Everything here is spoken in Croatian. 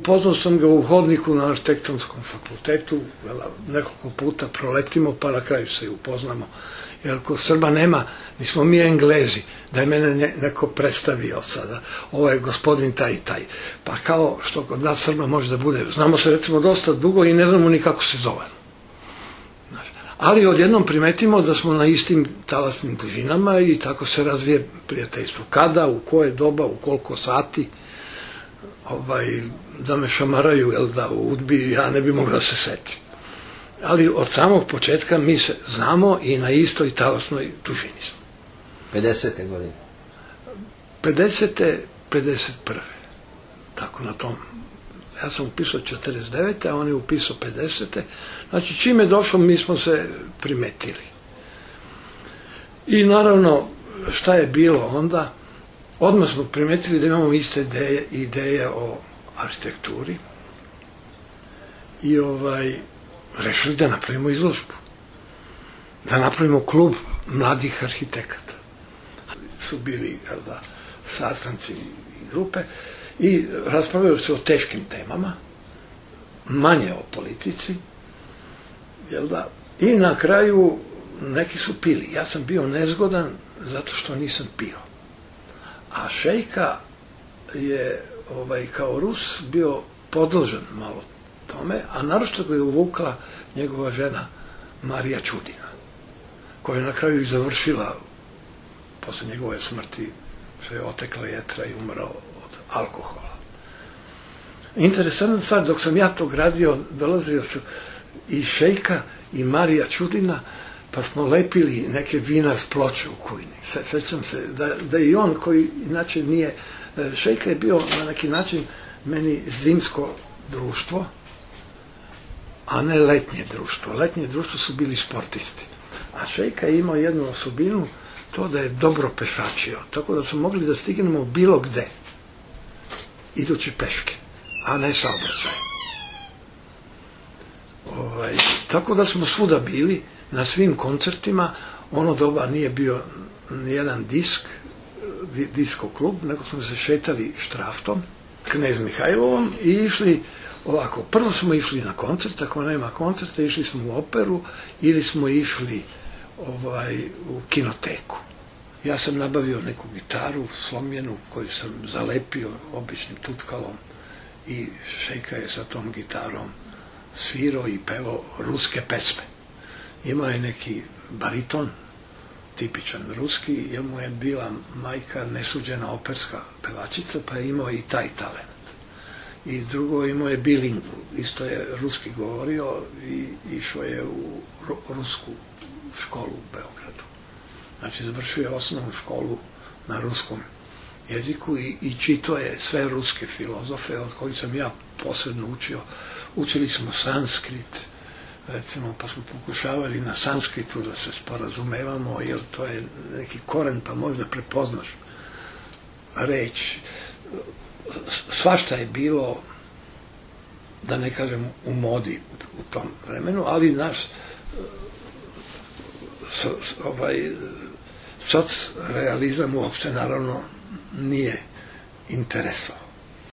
Poznao sam ga u hodniku na arhitektonskom fakultetu, nekoliko puta proletimo pa na kraju se i upoznamo. Jer kod Srba nema, nismo mi Englezi, da je mene neko predstavio sada, ovo je gospodin taj i taj. Pa kao što kod nas Srba može da bude, znamo se recimo dosta dugo i ne znamo ni kako se zovemo. Ali odjednom primetimo da smo na istim talasnim dužinama i tako se razvije prijateljstvo. Kada, u koje doba, u koliko sati, da me šamaraju, da u udbi ja ne bi mogao da se setim. Ali od samog početka mi se znamo i na istoj talasnoj dužini smo. 50. godine? 50. 51. Tako na tom. Ja sam upisao 49. a on je upisao 50. Znači čim je došao mi smo se primetili. I naravno šta je bilo onda? Odmah smo primetili da imamo iste ideje o arhitekturi i rešili da napravimo izložbu. Da napravimo klub mladih arhitekata. Su bili sastanci i grupe i raspravljaju se o teškim temama, manje o politici, i na kraju neki su pili. Ja sam bio nezgodan zato što nisam pio. A Šejka je kao Rus bio podložen malo tome, a naročito ga je uvukla njegova žena Marija Čudina, koja je na kraju i završila posle njegove smrti, što je otekla jetra i umrao od alkohola. Interesantna stvar, dok sam ja to gradio, dolazio su i Šejka i Marija Čudina, pa smo lepili neke vina s ploče u kujni. Sećam se da i on, koji inače nije, Šejka je bio na neki način meni zimsko društvo, a ne letnje društvo. Letnje društvo su bili sportisti. A Šejka je imao jednu osobinu, to da je dobro pešačio. Tako da smo mogli da stignemo bilo gde, idući peške, a ne saobraćaj. Tako da smo svuda bili, na svim koncertima. Ono doba nije bio nijedan disko klub, nego smo se šetali Štraftom, Knez Mihajlovom i išli ovako. Prvo smo išli na koncert, ako nema koncerta, išli smo u operu ili smo išli u kinoteku. Ja sam nabavio neku gitaru slomljenu koju sam zalepio običnim tutkalom i Šejka je sa tom gitarom svirao i pevao ruske pesme. Imao je neki bariton, tipičan ruski, jer mu je bila majka nesuđena operska pevačica, pa je imao i taj talent. I drugo, imao je bilingu, isto je ruski govorio i išao je u rusku školu u Beogradu. Znači, završio je osnovnu školu na ruskom jeziku i čitao je sve ruske filozofe, od kojih sam ja posebno učio. Učili smo sanskrit, recimo, pa smo pokušavali na sanskritu da se sporazumevamo, jer to je neki koren, pa možda prepoznaš reč. Svašta je bilo, da ne kažem u modi u tom vremenu, ali naš socrealizam uopšte naravno nije interesovao.